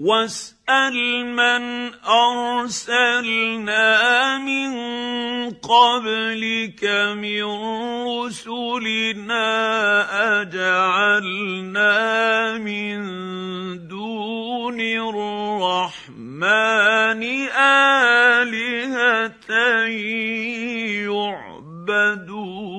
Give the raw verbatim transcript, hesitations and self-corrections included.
واسأل من أرسلنا من قبلك من رسلنا أجعلنا من دون الرحمن آلهة يعبدون